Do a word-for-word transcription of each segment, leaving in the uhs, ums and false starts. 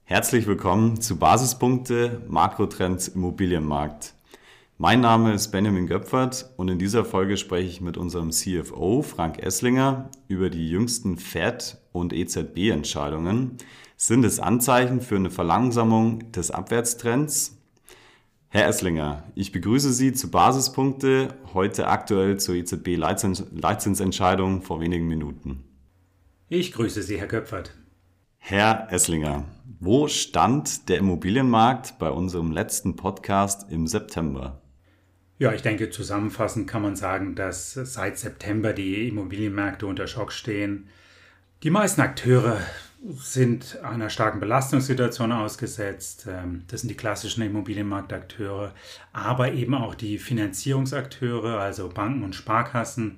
Herzlich willkommen zu Basispunkte Makrotrends Immobilienmarkt. Mein Name ist Benjamin Göpfert und in dieser Folge spreche ich mit unserem C F O Frank Esslinger über die jüngsten Fed- und E Z B-Entscheidungen. Sind es Anzeichen für eine Verlangsamung des Abwärtstrends? Herr Esslinger, ich begrüße Sie zu Basispunkte, heute aktuell zur E Z B-Leitzinsentscheidung vor wenigen Minuten. Ich grüße Sie, Herr Göpfert. Herr Esslinger, wo stand der Immobilienmarkt bei unserem letzten Podcast im September? Ja, ich denke, zusammenfassend kann man sagen, dass seit September die Immobilienmärkte unter Schock stehen. Die meisten Akteure sind einer starken Belastungssituation ausgesetzt. Das sind die klassischen Immobilienmarktakteure, aber eben auch die Finanzierungsakteure, also Banken und Sparkassen.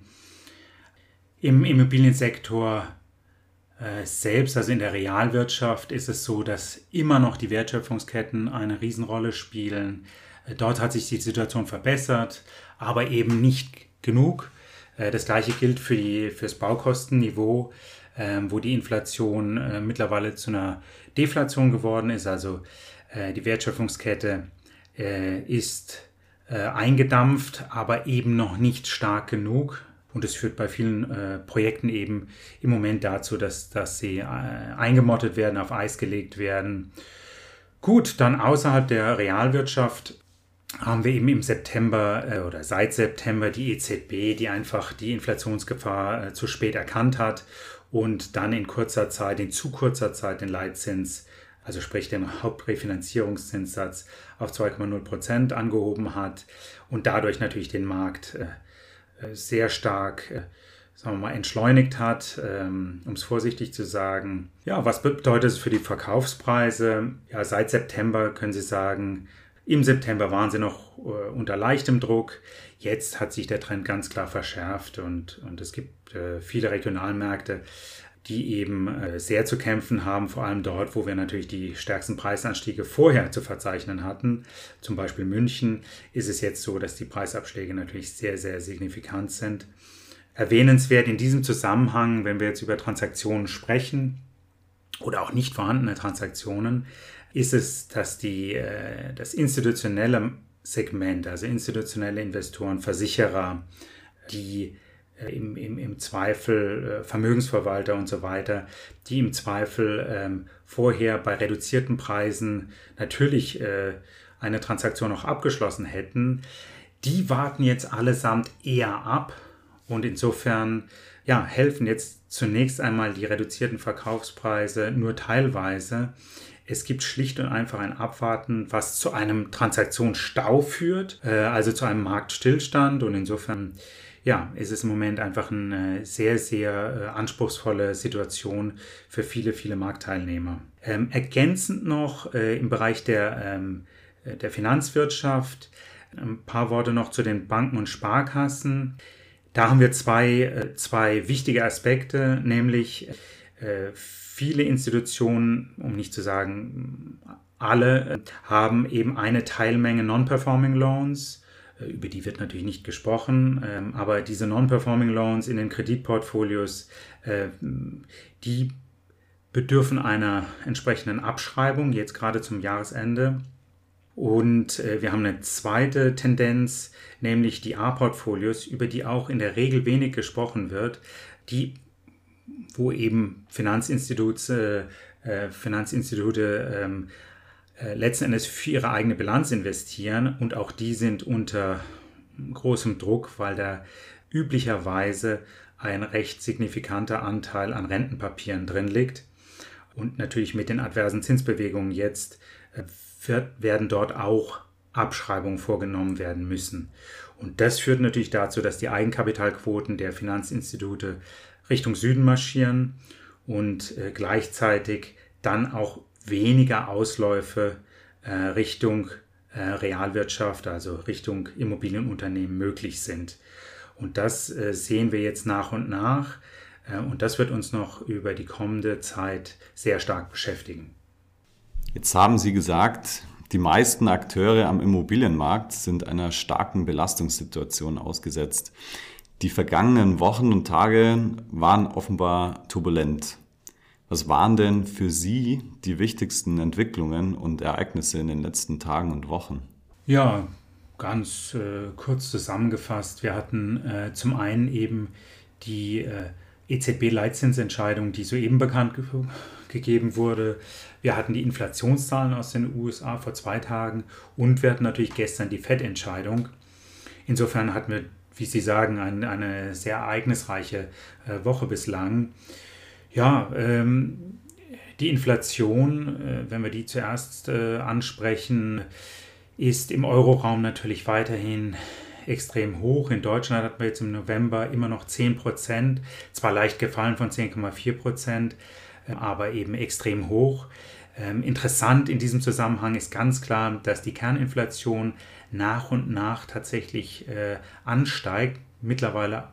Im Immobiliensektor selbst, also in der Realwirtschaft, ist es so, dass immer noch die Wertschöpfungsketten eine Riesenrolle spielen. Dort hat sich die Situation verbessert, aber eben nicht genug. Das Gleiche gilt für die, für das Baukostenniveau, wo die Inflation mittlerweile zu einer Deflation geworden ist. Also die Wertschöpfungskette ist eingedampft, aber eben noch nicht stark genug. Und es führt bei vielen äh, Projekten eben im Moment dazu, dass, dass sie äh, eingemottet werden, auf Eis gelegt werden. Gut, dann außerhalb der Realwirtschaft haben wir eben im September äh, oder seit September die E Z B, die einfach die Inflationsgefahr äh, zu spät erkannt hat und dann in kurzer Zeit, in zu kurzer Zeit den Leitzins, also sprich den Hauptrefinanzierungszinssatz auf zwei Komma null Prozent angehoben hat und dadurch natürlich den Markt äh, sehr stark, sagen wir mal, entschleunigt hat, um es vorsichtig zu sagen. Ja, was bedeutet es für die Verkaufspreise? Ja, seit September können Sie sagen, im September waren sie noch äh, unter leichtem Druck. Jetzt hat sich der Trend ganz klar verschärft und, und es gibt äh, viele Regionalmärkte, die eben äh, sehr zu kämpfen haben, vor allem dort, wo wir natürlich die stärksten Preisanstiege vorher zu verzeichnen hatten. Zum Beispiel München ist es jetzt so, dass die Preisabschläge natürlich sehr, sehr signifikant sind. Erwähnenswert in diesem Zusammenhang, wenn wir jetzt über Transaktionen sprechen oder auch nicht vorhandene Transaktionen, ist es, dass die, äh, das institutionelle Segment, also institutionelle Investoren, Versicherer, die Im, im, im Zweifel äh, Vermögensverwalter und so weiter, die im Zweifel ähm, vorher bei reduzierten Preisen natürlich äh, eine Transaktion noch abgeschlossen hätten, die warten jetzt allesamt eher ab und insofern ja, helfen jetzt zunächst einmal die reduzierten Verkaufspreise nur teilweise. Es gibt schlicht und einfach ein Abwarten, was zu einem Transaktionsstau führt, äh, also zu einem Marktstillstand und insofern ja, es ist im Moment einfach eine sehr, sehr äh, anspruchsvolle Situation für viele, viele Marktteilnehmer. Ähm, ergänzend noch äh, im Bereich der, ähm, der Finanzwirtschaft ein paar Worte noch zu den Banken und Sparkassen. Da haben wir zwei, äh, zwei wichtige Aspekte, nämlich äh, viele Institutionen, um nicht zu sagen alle, äh, haben eben eine Teilmenge Non-Performing Loans. Über die wird natürlich nicht gesprochen, aber diese Non-Performing Loans in den Kreditportfolios, die bedürfen einer entsprechenden Abschreibung, jetzt gerade zum Jahresende. Und wir haben eine zweite Tendenz, nämlich die A-Portfolios, über die auch in der Regel wenig gesprochen wird, die, wo eben Finanzinstitute, Finanzinstitute letzten Endes für ihre eigene Bilanz investieren und auch die sind unter großem Druck, weil da üblicherweise ein recht signifikanter Anteil an Rentenpapieren drin liegt und natürlich mit den adversen Zinsbewegungen jetzt wird, werden dort auch Abschreibungen vorgenommen werden müssen. Und das führt natürlich dazu, dass die Eigenkapitalquoten der Finanzinstitute Richtung Süden marschieren und äh, gleichzeitig dann auch weniger Ausläufe äh, Richtung äh, Realwirtschaft, also Richtung Immobilienunternehmen möglich sind. Und das äh, sehen wir jetzt nach und nach äh, und das wird uns noch über die kommende Zeit sehr stark beschäftigen. Jetzt haben Sie gesagt, die meisten Akteure am Immobilienmarkt sind einer starken Belastungssituation ausgesetzt. Die vergangenen Wochen und Tage waren offenbar turbulent. Was waren denn für Sie die wichtigsten Entwicklungen und Ereignisse in den letzten Tagen und Wochen? Ja, ganz äh, kurz zusammengefasst. Wir hatten äh, zum einen eben die äh, E Z B-Leitzinsentscheidung, die soeben bekannt ge gegeben wurde. Wir hatten die Inflationszahlen aus den U S A vor zwei Tagen und wir hatten natürlich gestern die Fed-Entscheidung. Insofern hatten wir, wie Sie sagen, ein, eine sehr ereignisreiche äh, Woche bislang. Ja, ähm, die Inflation, äh, wenn wir die zuerst äh, ansprechen, ist im Euroraum natürlich weiterhin extrem hoch. In Deutschland hatten wir jetzt im November immer noch zehn Prozent, zwar leicht gefallen von zehn Komma vier Prozent, aber eben extrem hoch. Ähm, interessant in diesem Zusammenhang ist ganz klar, dass die Kerninflation nach und nach tatsächlich äh, ansteigt. Mittlerweile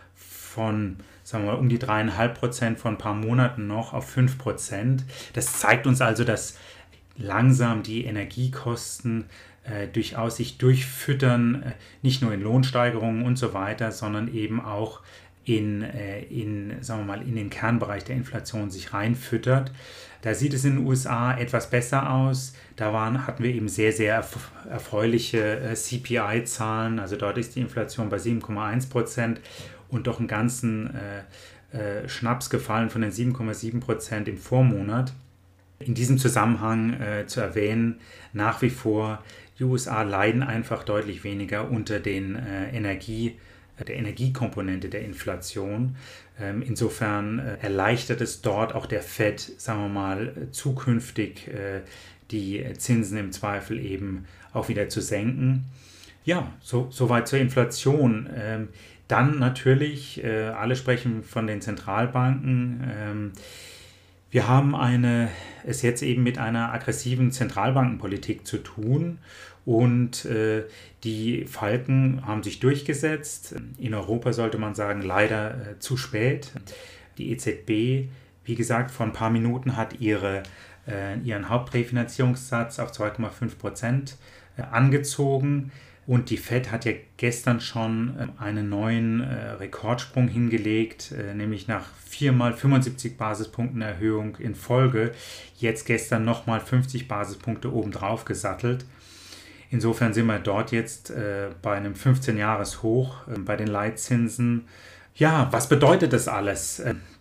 von, sagen wir mal, um die drei Komma fünf Prozent vor ein paar Monaten noch auf fünf Prozent. Das zeigt uns also, dass langsam die Energiekosten äh, durchaus sich durchfüttern, äh, nicht nur in Lohnsteigerungen und so weiter, sondern eben auch in, äh, in, sagen wir mal, in den Kernbereich der Inflation sich reinfüttert. Da sieht es in den U S A etwas besser aus. Da waren, hatten wir eben sehr, sehr erf- erfreuliche äh, C P I-Zahlen. Also dort ist die Inflation bei sieben Komma eins Prozent und doch einen ganzen äh, äh, Schnaps gefallen von den sieben Komma sieben Prozent im Vormonat. In diesem Zusammenhang äh, zu erwähnen, nach wie vor, die U S A leiden einfach deutlich weniger unter den äh, Energie, äh, der Energiekomponente der Inflation. Ähm, insofern äh, erleichtert es dort auch der Fed, sagen wir mal, äh, zukünftig äh, die Zinsen im Zweifel eben auch wieder zu senken. Ja, so, soweit zur Inflation. Ähm, dann natürlich, äh, alle sprechen von den Zentralbanken. Ähm, Wir haben eine, es jetzt eben mit einer aggressiven Zentralbankenpolitik zu tun und äh, die Falken haben sich durchgesetzt. In Europa sollte man sagen, leider äh, zu spät. Die E Z B, wie gesagt, vor ein paar Minuten hat ihre, äh, ihren Hauptrefinanzierungssatz auf zwei Komma fünf Prozent äh, angezogen. Und die Fed hat ja gestern schon einen neuen äh, Rekordsprung hingelegt, äh, nämlich nach viermal fünfundsiebzig Basispunkten Erhöhung in Folge, jetzt gestern nochmal fünfzig Basispunkte obendrauf gesattelt. Insofern sind wir dort jetzt äh, bei einem fünfzehn-Jahres-Hoch äh, bei den Leitzinsen. Ja, was bedeutet das alles?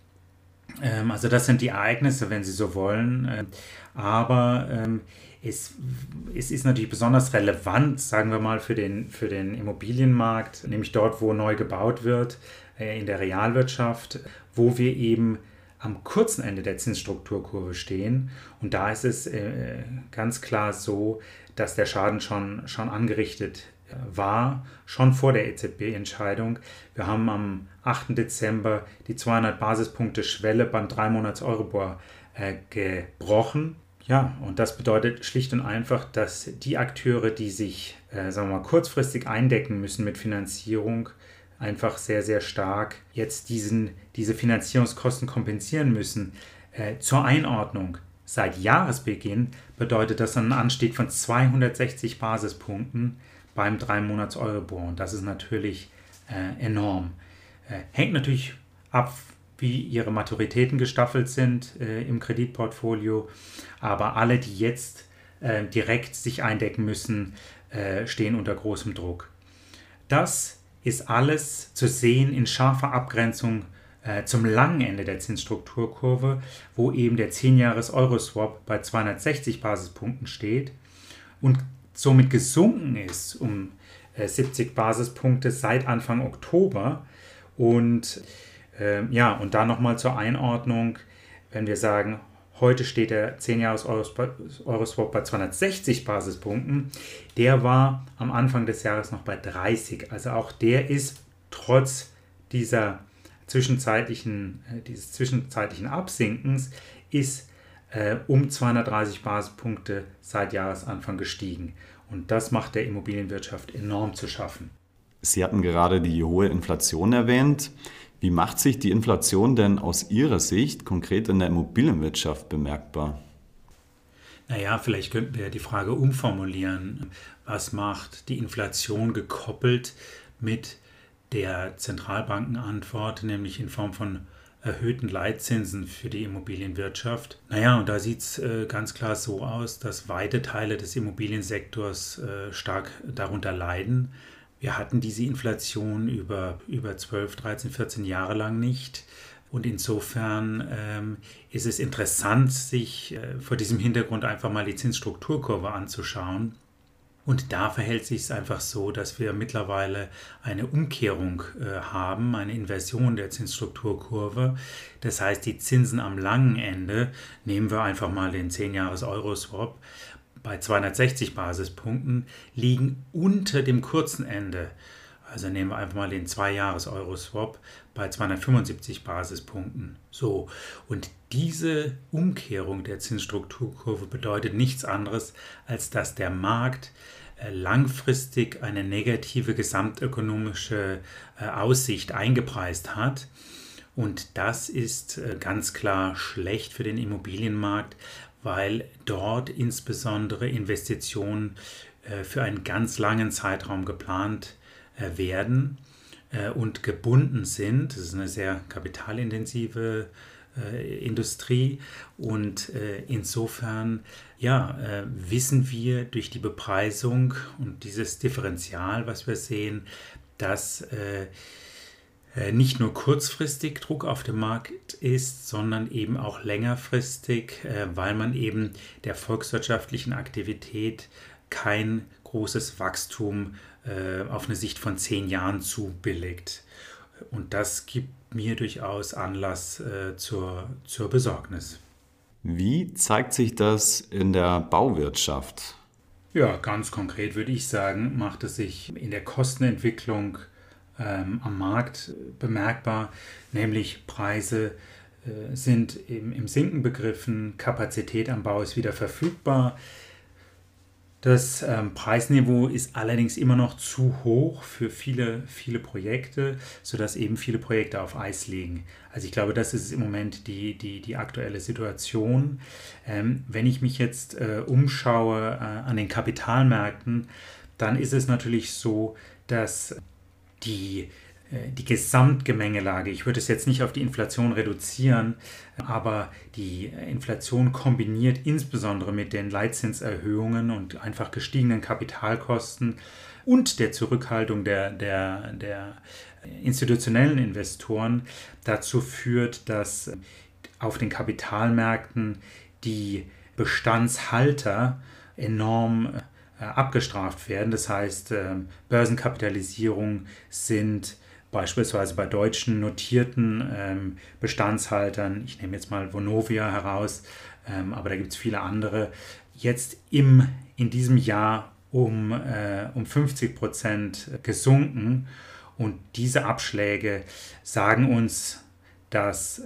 Ähm, also das sind die Ereignisse, wenn Sie so wollen. Äh, aber ähm, Es, es ist natürlich besonders relevant, sagen wir mal, für den, für den Immobilienmarkt, nämlich dort, wo neu gebaut wird, äh, in der Realwirtschaft, wo wir eben am kurzen Ende der Zinsstrukturkurve stehen. Und da ist es äh, ganz klar so, dass der Schaden schon, schon angerichtet war, schon vor der E Z B-Entscheidung. Wir haben am achten Dezember die zweihundert Basispunkte Schwelle beim drei Monats Euribor äh, gebrochen. Ja, und das bedeutet schlicht und einfach, dass die Akteure, die sich, äh, sagen wir mal, kurzfristig eindecken müssen mit Finanzierung, einfach sehr, sehr stark jetzt diesen, diese Finanzierungskosten kompensieren müssen. Äh, zur Einordnung, seit Jahresbeginn bedeutet das einen Anstieg von zweihundertsechzig Basispunkten beim drei Monats Euribor. Und das ist natürlich äh, enorm. Äh, hängt natürlich ab, wie ihre Maturitäten gestaffelt sind äh, im Kreditportfolio. Aber alle, die jetzt äh, direkt sich eindecken müssen, äh, stehen unter großem Druck. Das ist alles zu sehen in scharfer Abgrenzung äh, zum langen Ende der Zinsstrukturkurve, wo eben der zehn-Jahres-Euro-Swap bei zweihundertsechzig Basispunkten steht und somit gesunken ist um äh, siebzig Basispunkte seit Anfang Oktober. Und äh, ja, und da nochmal zur Einordnung, wenn wir sagen, heute steht der zehn-Jahres-Euro-Swap bei zweihundertsechzig Basispunkten. Der war am Anfang des Jahres noch bei dreißig. Also auch der ist trotz dieser zwischenzeitlichen, äh, dieses zwischenzeitlichen Absinkens ist äh, um zweihundertdreißig Basispunkte seit Jahresanfang gestiegen. Und das macht der Immobilienwirtschaft enorm zu schaffen. Sie hatten gerade die hohe Inflation erwähnt. Wie macht sich die Inflation denn aus Ihrer Sicht konkret in der Immobilienwirtschaft bemerkbar? Naja, vielleicht könnten wir die Frage umformulieren. Was macht die Inflation gekoppelt mit der Zentralbankenantwort, nämlich in Form von erhöhten Leitzinsen für die Immobilienwirtschaft. Naja, und da sieht es äh, ganz klar so aus, dass weite Teile des Immobiliensektors äh, stark darunter leiden. Wir hatten diese Inflation über, über zwölf, dreizehn, vierzehn Jahre lang nicht. Und insofern ähm, ist es interessant, sich äh, vor diesem Hintergrund einfach mal die Zinsstrukturkurve anzuschauen. Und da verhält sich es einfach so, dass wir mittlerweile eine Umkehrung äh, haben, eine Inversion der Zinsstrukturkurve. Das heißt, die Zinsen am langen Ende, nehmen wir einfach mal den zehn-Jahres-Euro-Swap, bei zweihundertsechzig Basispunkten, liegen unter dem kurzen Ende. Also nehmen wir einfach mal den zwei-Jahres-Euro-Swap bei zweihundertfünfundsiebzig Basispunkten. So, und diese Umkehrung der Zinsstrukturkurve bedeutet nichts anderes, als dass der Markt langfristig eine negative gesamtökonomische Aussicht eingepreist hat. Und das ist ganz klar schlecht für den Immobilienmarkt, weil dort insbesondere Investitionen für einen ganz langen Zeitraum geplant werden und gebunden sind. Das ist eine sehr kapitalintensive äh, Industrie und äh, insofern ja, äh, wissen wir durch die Bepreisung und dieses Differential, was wir sehen, dass äh, nicht nur kurzfristig Druck auf dem Markt ist, sondern eben auch längerfristig, äh, weil man eben der volkswirtschaftlichen Aktivität kein großes Wachstum äh, auf eine Sicht von zehn Jahren zubilligt. Und das gibt mir durchaus Anlass äh, zur, zur Besorgnis. Wie zeigt sich das in der Bauwirtschaft? Ja, ganz konkret würde ich sagen, macht es sich in der Kostenentwicklung ähm, am Markt bemerkbar, nämlich Preise äh, sind im, im Sinken begriffen, Kapazität am Bau ist wieder verfügbar. Das ähm, Preisniveau ist allerdings immer noch zu hoch für viele, viele Projekte, sodass eben viele Projekte auf Eis liegen. Also ich glaube, das ist im Moment die, die, die aktuelle Situation. Ähm, wenn ich mich jetzt äh, umschaue äh, an den Kapitalmärkten, dann ist es natürlich so, dass die Die Gesamtgemengelage, ich würde es jetzt nicht auf die Inflation reduzieren, aber die Inflation kombiniert insbesondere mit den Leitzinserhöhungen und einfach gestiegenen Kapitalkosten und der Zurückhaltung der, der, der institutionellen Investoren dazu führt, dass auf den Kapitalmärkten die Bestandshalter enorm abgestraft werden. Das heißt, Börsenkapitalisierungen sind beispielsweise bei deutschen notierten ähm, Bestandshaltern, ich nehme jetzt mal Vonovia heraus, ähm, aber da gibt es viele andere, jetzt im, in diesem Jahr um, äh, um fünfzig Prozent gesunken. Und diese Abschläge sagen uns, dass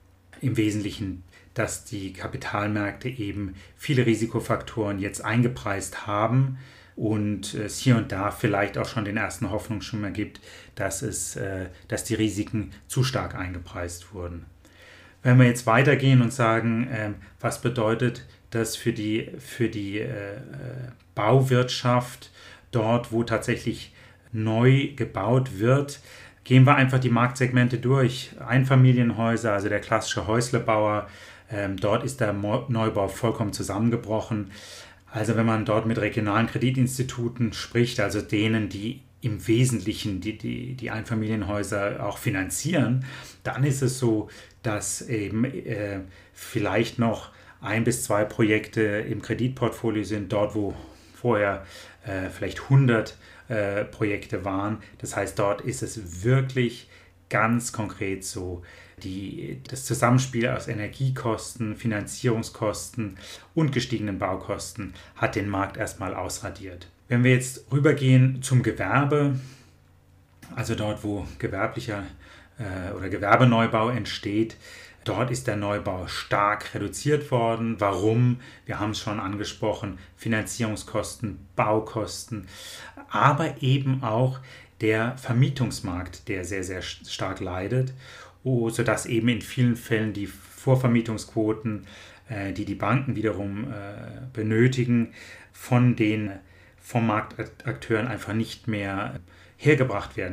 im Wesentlichen, dass die Kapitalmärkte eben viele Risikofaktoren jetzt eingepreist haben und es hier und da vielleicht auch schon den ersten Hoffnungsschimmer gibt, dass, es, äh, dass die Risiken zu stark eingepreist wurden. Wenn wir jetzt weitergehen und sagen, äh, was bedeutet das für die, für die äh, Bauwirtschaft dort, wo tatsächlich neu gebaut wird, gehen wir einfach die Marktsegmente durch. Einfamilienhäuser, also der klassische Häuslebauer, ähm, dort ist der Mo- Neubau vollkommen zusammengebrochen. Also wenn man dort mit regionalen Kreditinstituten spricht, also denen, die im Wesentlichen die, die, die Einfamilienhäuser auch finanzieren, dann ist es so, dass eben äh, vielleicht noch ein bis zwei Projekte im Kreditportfolio sind, dort wo vorher äh, vielleicht hundert äh, Projekte waren. Das heißt, dort ist es wirklich ganz konkret so, die, das Zusammenspiel aus Energiekosten, Finanzierungskosten und gestiegenen Baukosten hat den Markt erstmal ausradiert. Wenn wir jetzt rübergehen zum Gewerbe, also dort, wo gewerblicher äh, oder Gewerbeneubau entsteht, dort ist der Neubau stark reduziert worden. Warum? Wir haben es schon angesprochen, Finanzierungskosten, Baukosten, aber eben auch der Vermietungsmarkt, der sehr, sehr stark leidet, sodass eben in vielen Fällen die Vorvermietungsquoten, die die Banken wiederum benötigen, von den vom Marktakteuren einfach nicht mehr hergebracht werden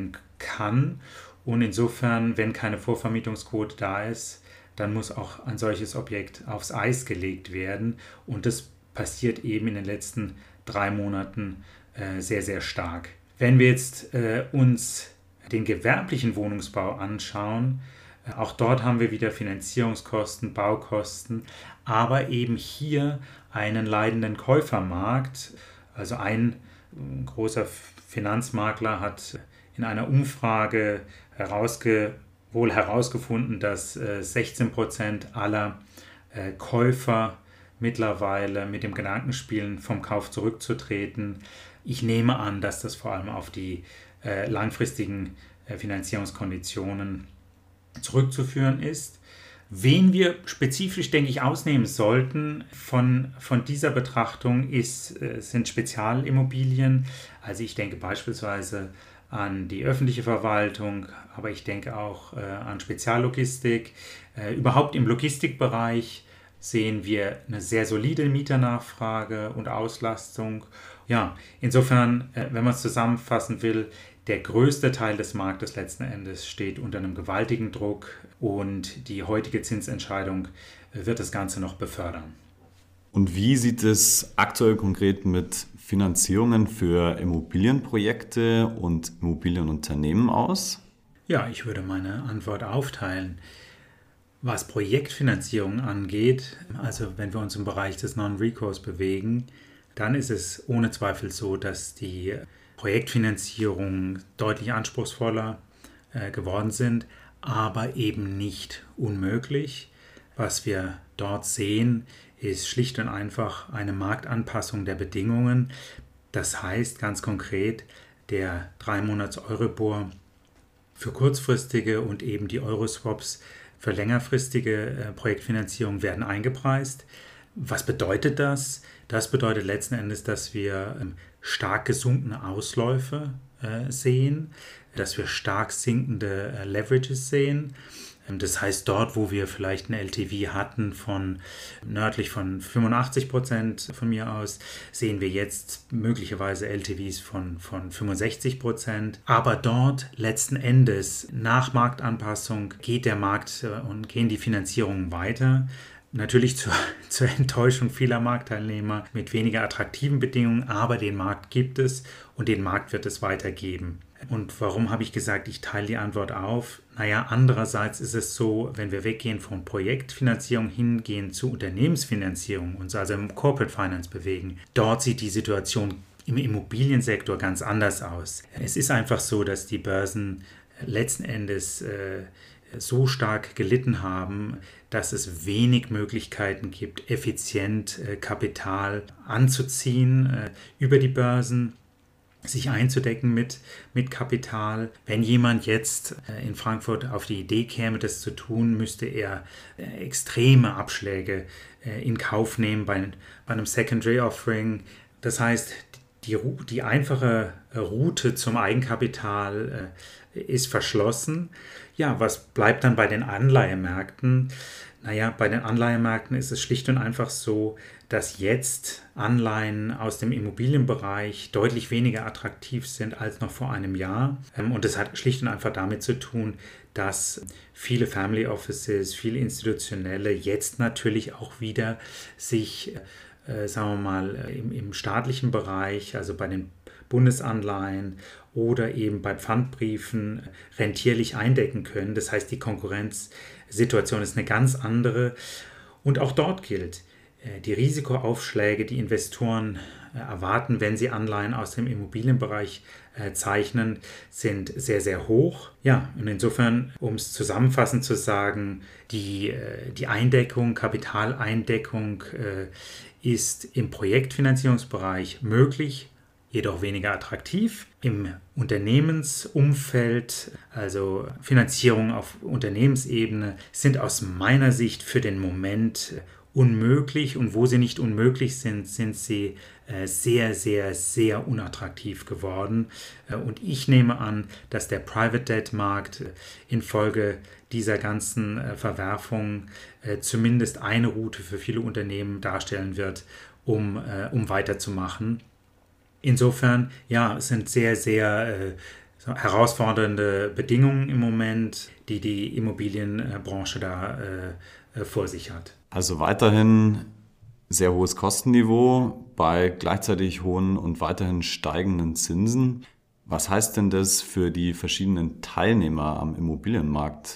kann. Und insofern, wenn keine Vorvermietungsquote da ist, dann muss auch ein solches Objekt aufs Eis gelegt werden. Und das passiert eben in den letzten drei Monaten äh, sehr, sehr stark. Wenn wir jetzt äh, uns den gewerblichen Wohnungsbau anschauen, äh, auch dort haben wir wieder Finanzierungskosten, Baukosten, aber eben hier einen leidenden Käufermarkt. Also ein äh, großer Finanzmakler hat in einer Umfrage herausge- wohl herausgefunden, dass äh, sechzehn Prozent aller äh, Käufer mittlerweile mit dem Gedanken spielen, vom Kauf zurückzutreten. Ich nehme an, dass das vor allem auf die äh, langfristigen äh, Finanzierungskonditionen zurückzuführen ist. Wen wir spezifisch, denke ich, ausnehmen sollten von, von dieser Betrachtung ist, äh, sind Spezialimmobilien. Also ich denke beispielsweise an die öffentliche Verwaltung, aber ich denke auch äh, an Speziallogistik. Äh, überhaupt im Logistikbereich sehen wir eine sehr solide Mieternachfrage und Auslastung. Ja, insofern, äh, wenn man es zusammenfassen will, der größte Teil des Marktes letzten Endes steht unter einem gewaltigen Druck und die heutige Zinsentscheidung äh, wird das Ganze noch befördern. Und wie sieht es aktuell konkret mit Finanzierungen für Immobilienprojekte und Immobilienunternehmen aus? Ja, ich würde meine Antwort aufteilen. Was Projektfinanzierung angeht, also wenn wir uns im Bereich des Non-Recourse bewegen, dann ist es ohne Zweifel so, dass die Projektfinanzierungen deutlich anspruchsvoller äh, geworden sind, aber eben nicht unmöglich. Was wir dort sehen, ist schlicht und einfach eine Marktanpassung der Bedingungen. Das heißt ganz konkret, der drei Monats Euribor für kurzfristige und eben die Euroswaps für längerfristige äh, Projektfinanzierung werden eingepreist. Was bedeutet das? Das bedeutet letzten Endes, dass wir ähm, stark gesunkene Ausläufe äh, sehen, dass wir stark sinkende äh, Leverages sehen. Das heißt, dort, wo wir vielleicht ein L T V hatten von nördlich von fünfundachtzig Prozent von mir aus, sehen wir jetzt möglicherweise L T Vs von, von fünfundsechzig Prozent. Aber dort letzten Endes nach Marktanpassung geht der Markt und gehen die Finanzierungen weiter. Natürlich zur, zur Enttäuschung vieler Marktteilnehmer mit weniger attraktiven Bedingungen, aber den Markt gibt es und den Markt wird es weitergeben. Und warum habe ich gesagt, ich teile die Antwort auf? Naja, andererseits ist es so, wenn wir weggehen von Projektfinanzierung hingehen zu Unternehmensfinanzierung, uns also im Corporate Finance bewegen, dort sieht die Situation im Immobiliensektor ganz anders aus. Es ist einfach so, dass die Börsen letzten Endes äh, so stark gelitten haben, dass es wenig Möglichkeiten gibt, effizient äh, Kapital anzuziehen äh, über die Börsen, sich einzudecken mit, mit Kapital. Wenn jemand jetzt äh, in Frankfurt auf die Idee käme, das zu tun, müsste er äh, extreme Abschläge äh, in Kauf nehmen bei, bei einem Secondary Offering. Das heißt, die, die einfache Route zum Eigenkapital äh, ist verschlossen. Ja, was bleibt dann bei den Anleihemärkten? Naja, bei den Anleihemärkten ist es schlicht und einfach so, dass jetzt Anleihen aus dem Immobilienbereich deutlich weniger attraktiv sind als noch vor einem Jahr. Und das hat schlicht und einfach damit zu tun, dass viele Family Offices, viele Institutionelle jetzt natürlich auch wieder sich, äh, sagen wir mal, im, im staatlichen Bereich, also bei den Bundesanleihen oder eben bei Pfandbriefen rentierlich eindecken können. Das heißt, die Konkurrenzsituation ist eine ganz andere. Und auch dort gilt, die Risikoaufschläge, die Investoren erwarten, wenn sie Anleihen aus dem Immobilienbereich zeichnen, sind sehr, sehr hoch. Ja, und insofern, um es zusammenfassend zu sagen, die, die Eindeckung, Kapitaleindeckung ist im Projektfinanzierungsbereich möglich, jedoch weniger attraktiv. Im Unternehmensumfeld, also Finanzierung auf Unternehmensebene, sind aus meiner Sicht für den Moment unmöglich, und wo sie nicht unmöglich sind, sind sie sehr, sehr, sehr unattraktiv geworden. Und ich nehme an, dass der Private Debt Markt infolge dieser ganzen Verwerfungen zumindest eine Route für viele Unternehmen darstellen wird, um, um weiterzumachen. Insofern, ja, es sind sehr, sehr, so herausfordernde Bedingungen im Moment, die die Immobilienbranche da äh, vor sich hat. Also weiterhin sehr hohes Kostenniveau bei gleichzeitig hohen und weiterhin steigenden Zinsen. Was heißt denn das für die verschiedenen Teilnehmer am Immobilienmarkt?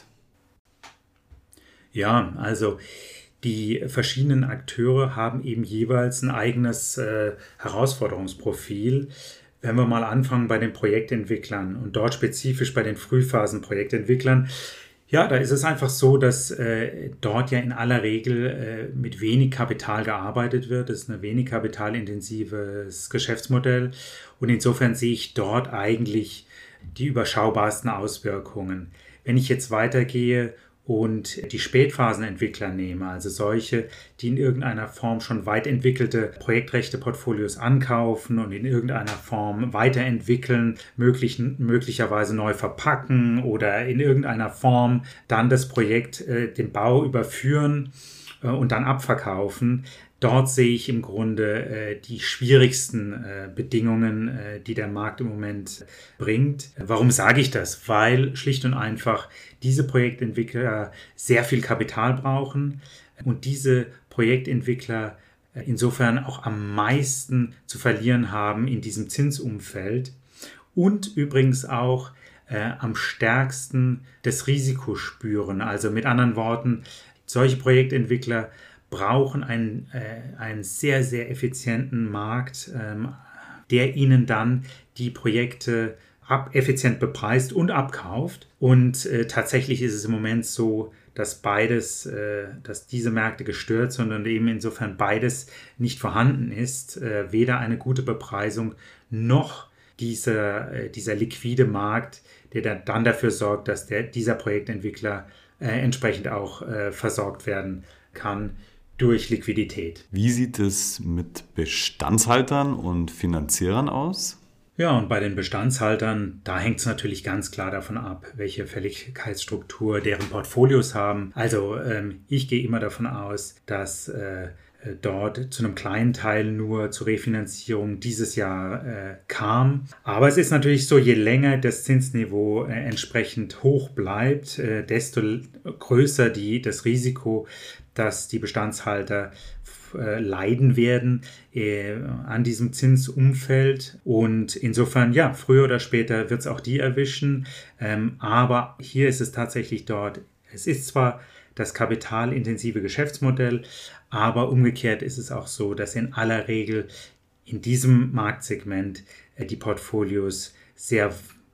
Ja, also die verschiedenen Akteure haben eben jeweils ein eigenes äh, Herausforderungsprofil. Wenn wir mal anfangen bei den Projektentwicklern und dort spezifisch bei den Frühphasen-Projektentwicklern, ja, da ist es einfach so, dass äh, dort ja in aller Regel äh, mit wenig Kapital gearbeitet wird. Das ist ein wenig kapitalintensives Geschäftsmodell und insofern sehe ich dort eigentlich die überschaubarsten Auswirkungen. Wenn ich jetzt weitergehe und die Spätphasenentwickler nehme, also solche, die in irgendeiner Form schon weit entwickelte Projektrechte-Portfolios ankaufen und in irgendeiner Form weiterentwickeln, möglich, möglicherweise neu verpacken oder in irgendeiner Form dann das Projekt, äh, den Bau überführen äh, und dann abverkaufen. Dort sehe ich im Grunde äh, die schwierigsten äh, Bedingungen, äh, die der Markt im Moment bringt. Warum sage ich das? Weil schlicht und einfach diese Projektentwickler sehr viel Kapital brauchen und diese Projektentwickler äh, insofern auch am meisten zu verlieren haben in diesem Zinsumfeld und übrigens auch äh, am stärksten das Risiko spüren. Also mit anderen Worten, solche Projektentwickler brauchen einen, äh, einen sehr, sehr effizienten Markt, ähm, der ihnen dann die Projekte ab, effizient bepreist und abkauft. Und äh, tatsächlich ist es im Moment so, dass beides, äh, dass diese Märkte gestört sind und eben insofern beides nicht vorhanden ist. Äh, weder eine gute Bepreisung noch dieser, äh, dieser liquide Markt, der dann dafür sorgt, dass der, dieser Projektentwickler äh, entsprechend auch äh, versorgt werden kann durch Liquidität. Wie sieht es mit Bestandshaltern und Finanzierern aus? Ja, und bei den Bestandshaltern, da hängt es natürlich ganz klar davon ab, welche Fälligkeitsstruktur deren Portfolios haben. Also ähm, ich gehe immer davon aus, dass äh, dort zu einem kleinen Teil nur zur Refinanzierung dieses Jahr äh, kam. Aber es ist natürlich so, je länger das Zinsniveau äh, entsprechend hoch bleibt, äh, desto größer die, das Risiko, dass die Bestandshalter äh, leiden werden äh, an diesem Zinsumfeld. Und insofern, ja, früher oder später wird es auch die erwischen. Ähm, aber hier ist es tatsächlich dort, es ist zwar das kapitalintensive Geschäftsmodell, aber umgekehrt ist es auch so, dass in aller Regel in diesem Marktsegment äh, die Portfolios sehr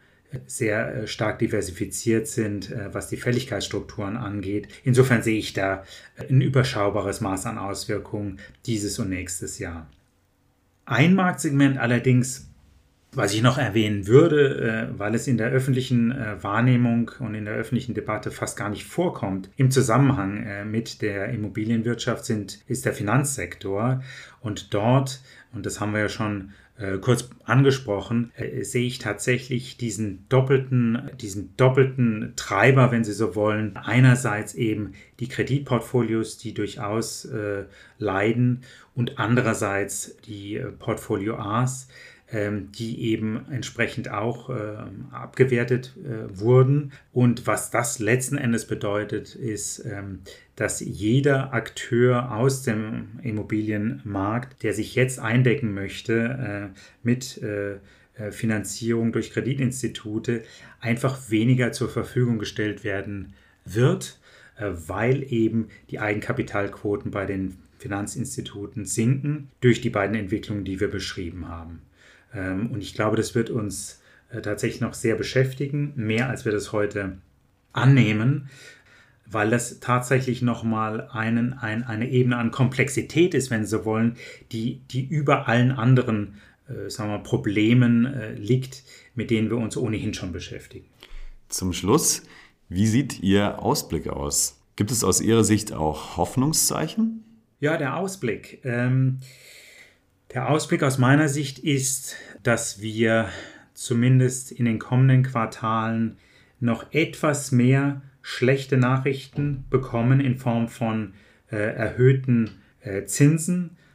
sehr stark diversifiziert sind, was die Fälligkeitsstrukturen angeht. Insofern sehe ich da ein überschaubares Maß an Auswirkungen dieses und nächstes Jahr. Ein Marktsegment allerdings, was ich noch erwähnen würde, weil es in der öffentlichen Wahrnehmung und in der öffentlichen Debatte fast gar nicht vorkommt, im Zusammenhang mit der Immobilienwirtschaft sind, ist der Finanzsektor. Und dort, und das haben wir ja schon Äh, kurz angesprochen, äh, sehe ich tatsächlich diesen doppelten, diesen doppelten Treiber, wenn Sie so wollen. Einerseits eben die Kreditportfolios, die durchaus äh, leiden, und andererseits die äh, Portfolio A's, ähm, die eben entsprechend auch äh, abgewertet äh, wurden. Und was das letzten Endes bedeutet, ist, ähm, dass jeder Akteur aus dem Immobilienmarkt, der sich jetzt eindecken möchte äh, mit äh, Finanzierung durch Kreditinstitute, einfach weniger zur Verfügung gestellt werden wird, äh, weil eben die Eigenkapitalquoten bei den Finanzinstituten sinken durch die beiden Entwicklungen, die wir beschrieben haben. Ähm, und ich glaube, das wird uns äh, tatsächlich noch sehr beschäftigen, mehr als wir das heute annehmen, weil das tatsächlich nochmal einen, ein, eine Ebene an Komplexität ist, wenn Sie so wollen, die, die über allen anderen äh, sagen wir, Problemen äh, liegt, mit denen wir uns ohnehin schon beschäftigen. Zum Schluss, wie sieht Ihr Ausblick aus? Gibt es aus Ihrer Sicht auch Hoffnungszeichen? Ja, der Ausblick. Ähm, der Ausblick aus meiner Sicht ist, dass wir zumindest in den kommenden Quartalen noch etwas mehr schlechte Nachrichten bekommen in Form von äh, erhöhten äh, Zinsen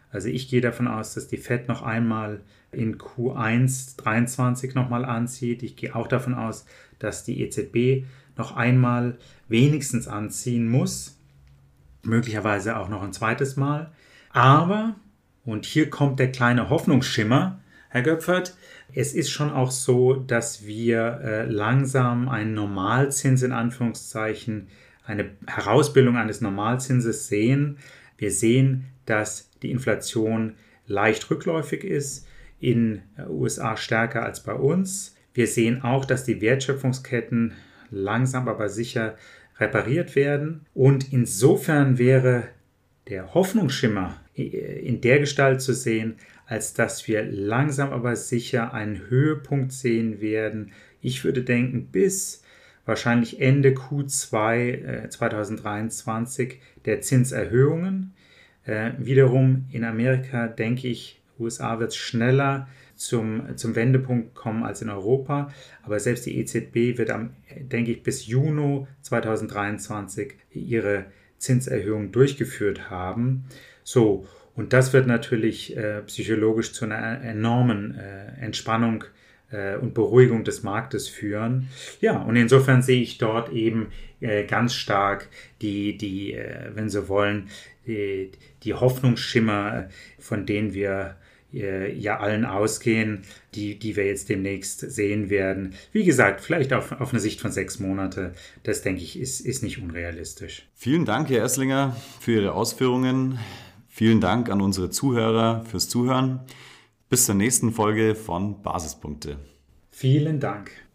Also ich gehe davon aus, dass die Fed noch einmal in Q eins dreiundzwanzig nochmal anzieht. Ich gehe auch davon aus, dass die E Z B noch einmal wenigstens anziehen muss. Möglicherweise auch noch ein zweites Mal. Aber, und hier kommt der kleine Hoffnungsschimmer, Herr Göpfert, es ist schon auch so, dass wir äh, langsam einen Normalzins in Anführungszeichen, eine Herausbildung eines Normalzinses sehen. Wir sehen, dass die Inflation leicht rückläufig ist, in den U S A stärker als bei uns. Wir sehen auch, dass die Wertschöpfungsketten langsam aber sicher repariert werden. Und insofern wäre der Hoffnungsschimmer in der Gestalt zu sehen, als dass wir langsam aber sicher einen Höhepunkt sehen werden. Ich würde denken, bis wahrscheinlich Ende Q zwei zweitausenddreiundzwanzig der Zinserhöhungen. Äh, wiederum in Amerika, denke ich, U S A wird es schneller zum, zum Wendepunkt kommen als in Europa. Aber selbst die E Z B wird, am, denke ich, bis Juni zweitausenddreiundzwanzig ihre Zinserhöhung durchgeführt haben. So, und das wird natürlich äh, psychologisch zu einer enormen äh, Entspannung äh, und Beruhigung des Marktes führen. Ja, und insofern sehe ich dort eben äh, ganz stark die, die äh, wenn Sie wollen, die, die Hoffnungsschimmer, von denen wir äh, ja allen ausgehen, die, die wir jetzt demnächst sehen werden. Wie gesagt, vielleicht auf, auf eine Sicht von sechs Monate. Das, denke ich, ist, ist nicht unrealistisch. Vielen Dank, Herr Esslinger, für Ihre Ausführungen. Vielen Dank an unsere Zuhörer fürs Zuhören. Bis zur nächsten Folge von Basispunkte. Vielen Dank.